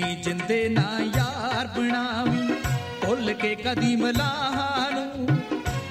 जिंदे ना यार बनावी भुल के कदी मलाहां नूं।